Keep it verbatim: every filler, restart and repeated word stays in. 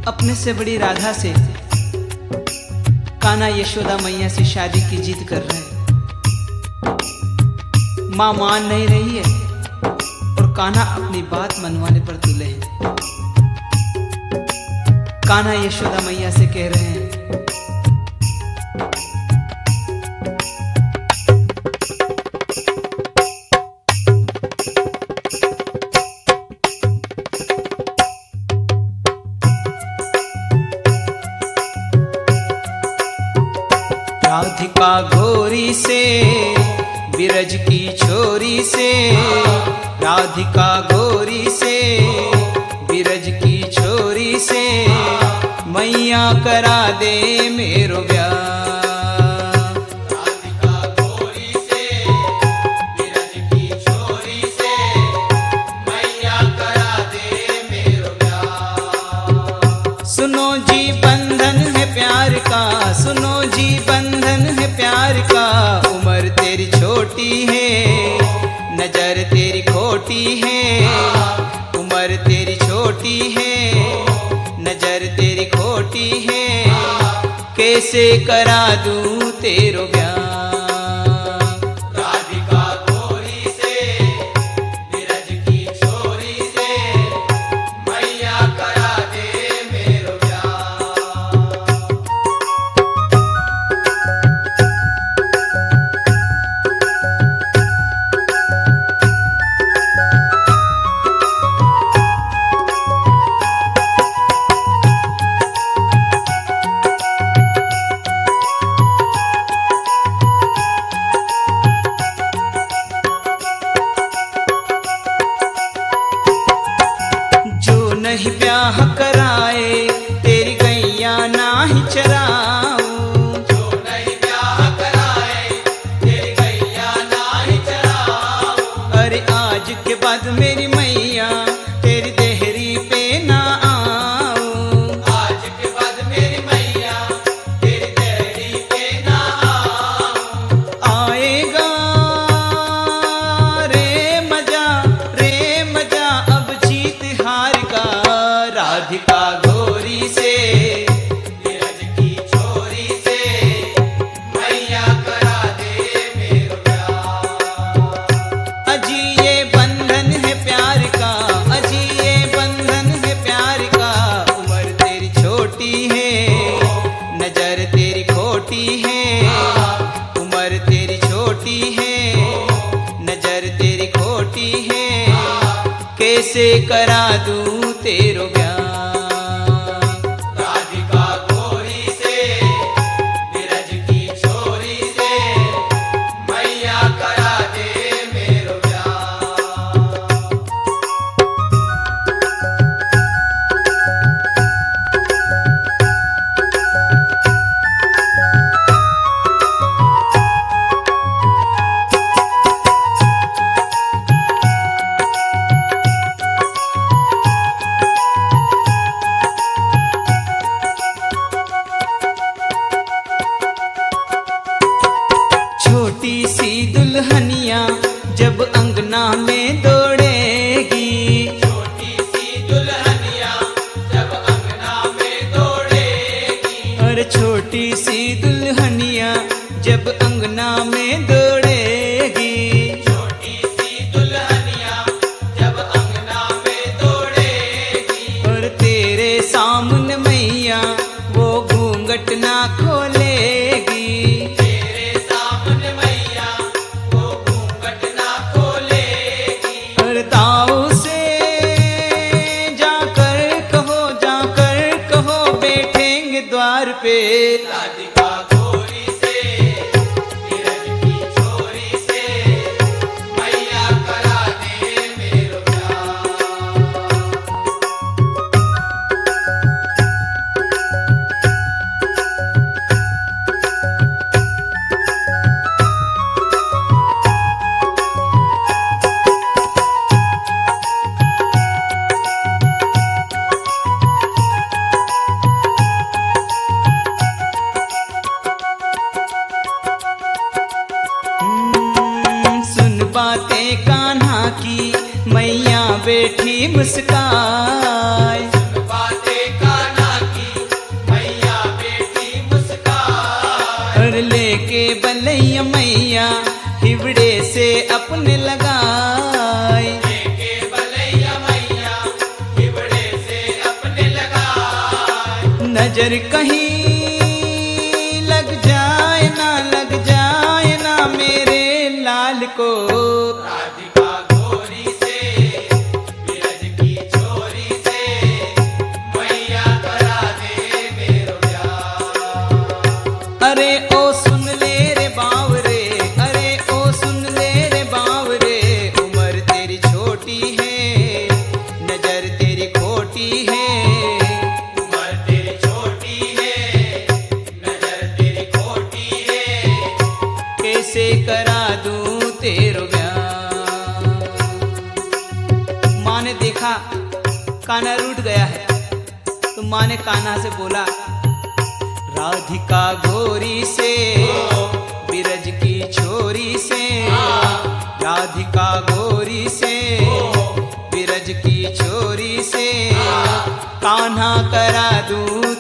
अपने से बड़ी राधा से कान्हा यशोदा मैया से शादी की जिद कर रहे हैं। मां मान नहीं रही है और कान्हा अपनी बात मनवाने पर तुले हैं। कान्हा यशोदा मैया से कह रहे हैं, राधिका घोरी से बिरज की छोरी से, राधिका घोरी से बिरज की छोरी से, मैया करा दे मेरो ब्याह। राधिका घोरी से बिरज की छोरी से, मैया करा दे मेरो ब्याह। सुनो जी बंधन है प्यार का, सुनो जी बंधन है प्यार का, उम्र तेरी छोटी है नजर तेरी खोटी है, उम्र तेरी छोटी है नजर तेरी खोटी है, कैसे करा दूं तेरो ब्याह। राधिका घोरी से बिरज की छोरी से, मैया करा दे मेरो ब्याह। नहीं ब्याह कराए तेरी गैया ना ही चराऊं, जो नहीं ब्याह कराए तेरी गैया ना ही चराऊं। अरे आज के बाद मेरी मैया तेरी देहरी पे ना आऊं, आज के बाद मेरी मैया तेरी देहरी पे ना आऊं। आएगा रे मजा रे मजा अब जीत हार का, राधिका घोरी से बिरज की छोरी से, मैया करा दे मेरो ब्याह। अजी ये बंधन है प्यार का, अजी ये बंधन है प्यार का, उम्र तेरी छोटी है नजर तेरी खोटी है, उम्र तेरी छोटी है नजर तेरी खोटी है, कैसे करा दूं तेरो ब्याह। राधिका घोरी से बिरज की छोरी से, मैया करा दे मेरो ब्याह। छोटी सी दुल्हनिया जब अंगना में दौड़ेगी, छोटी सी दुल्हनिया जब अंगना में दौड़ेगी, और छोटी सी दुल्हनिया जब अंगना में दौड़ेगी, छोटी सी दुल्हनिया जब अंगना में दौड़ेगी, और तेरे सामने मैया वो घूंघट ना खोलेगी, तेरे सामने मैया वो घूंघट ना खोलेगी। और ताऊ से जाकर कहो जाकर कहो बैठेंगे द्वार पे, राधिका घोरी से बिरज की छोरी से, मैया करा दे मेरो ब्याह। बातें कान्हा की मैया बैठी मुस्काए, बातें कान्हा अपने लगाए। लेके बलैया मैया हिबड़े से अपने लगाए। नजर कहीं लग जाए ना, लग जाए ना मेरे लाल को। राधिका गोरी से बिरज की छोरी से मैया करा दे मेरो प्यार। अरे ओ सुन ले रे बावरे, अरे ओ सुन ले रे बावरे, उम्र तेरी छोटी है, नजर तेरी खोटी है। उम्र तेरी छोटी है, नजर तेरी खोटी है। कैसे करा दूं तेरो ब्याह। माँ ने देखा कान्हा रूठ गया है, तो माँ ने कान्हा से बोला, राधिका गोरी से बिरज की छोरी से, राधिका गोरी से बिरज की छोरी से, कान्हा करा दूं